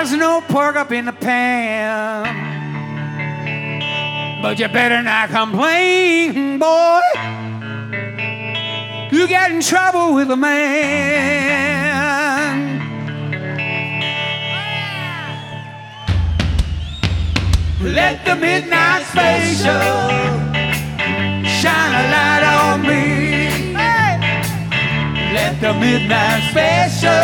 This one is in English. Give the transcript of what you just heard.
There's no pork up in the pan, but you better not complain, boy. You get in trouble with a man. Let the midnight special shine a light on me. Let the midnight special